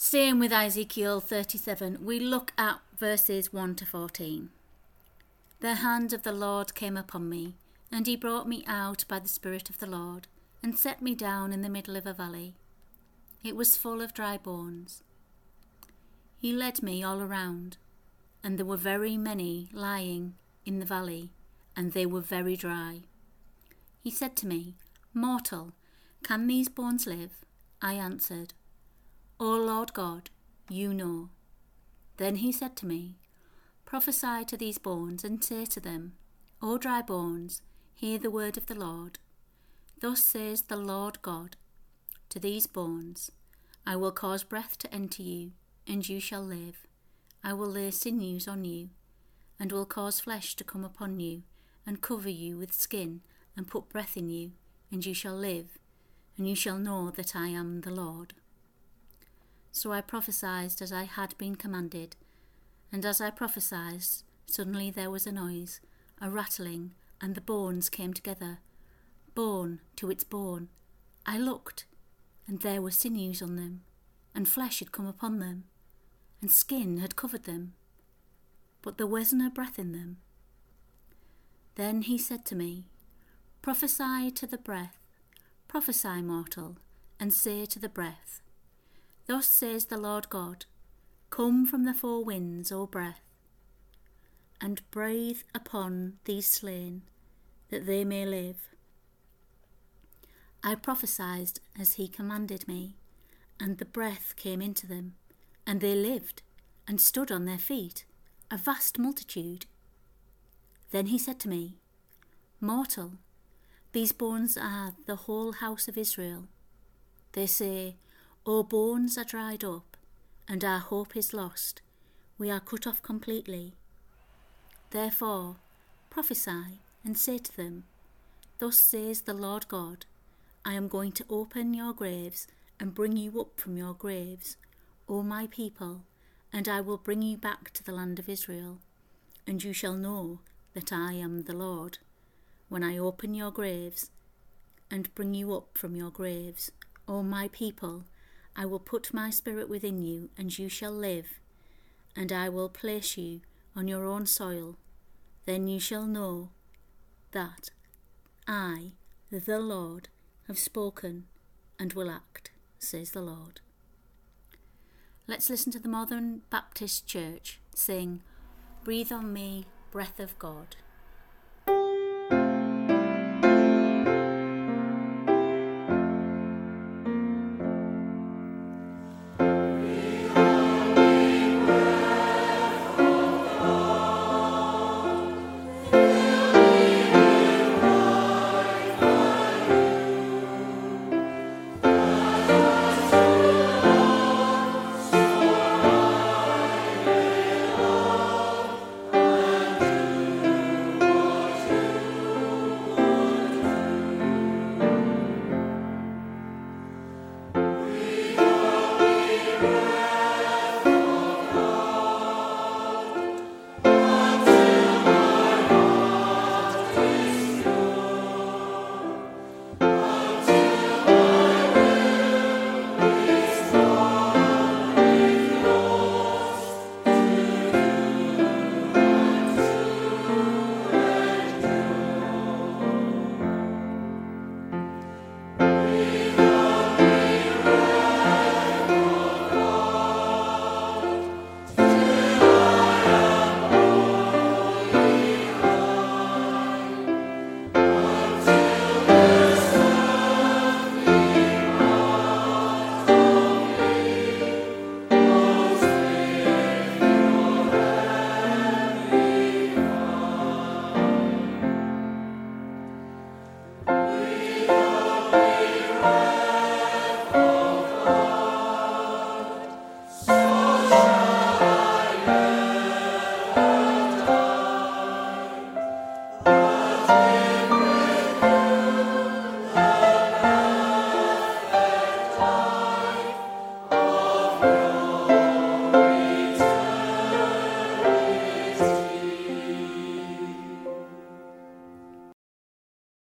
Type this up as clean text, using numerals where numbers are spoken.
Staying with Ezekiel 37, we look at verses 1 to 14. The hand of the Lord came upon me, and he brought me out by the Spirit of the Lord, and set me down in the middle of a valley. It was full of dry bones. He led me all around, and there were very many lying in the valley, and they were very dry. He said to me, "Mortal, can these bones live?" I answered, "O Lord God, you know." Then he said to me, "Prophesy to these bones, and say to them, O dry bones, hear the word of the Lord. Thus says the Lord God, to these bones, I will cause breath to enter you, and you shall live. I will lay sinews on you, and will cause flesh to come upon you, and cover you with skin, and put breath in you, and you shall live, and you shall know that I am the Lord." So I prophesied as I had been commanded, and as I prophesied, suddenly there was a noise, a rattling, and the bones came together, bone to its bone. I looked, and there were sinews on them, and flesh had come upon them, and skin had covered them, but there was no breath in them. Then he said to me, "Prophesy to the breath, prophesy, mortal, and say to the breath, Thus says the Lord God, Come from the four winds, O breath, and breathe upon these slain, that they may live." I prophesied as he commanded me, and the breath came into them, and they lived, and stood on their feet, a vast multitude. Then he said to me, "Mortal, these bones are the whole house of Israel. They say, Our bones are dried up, and our hope is lost. We are cut off completely. Therefore, prophesy and say to them, Thus says the Lord God, I am going to open your graves and bring you up from your graves, O my people, and I will bring you back to the land of Israel. And you shall know that I am the Lord, when I open your graves and bring you up from your graves, O my people. I will put my spirit within you, and you shall live, and I will place you on your own soil. Then you shall know that I, the Lord, have spoken and will act, says the Lord. Let's listen to the Modern Baptist Church sing, "Breathe on me, breath of God."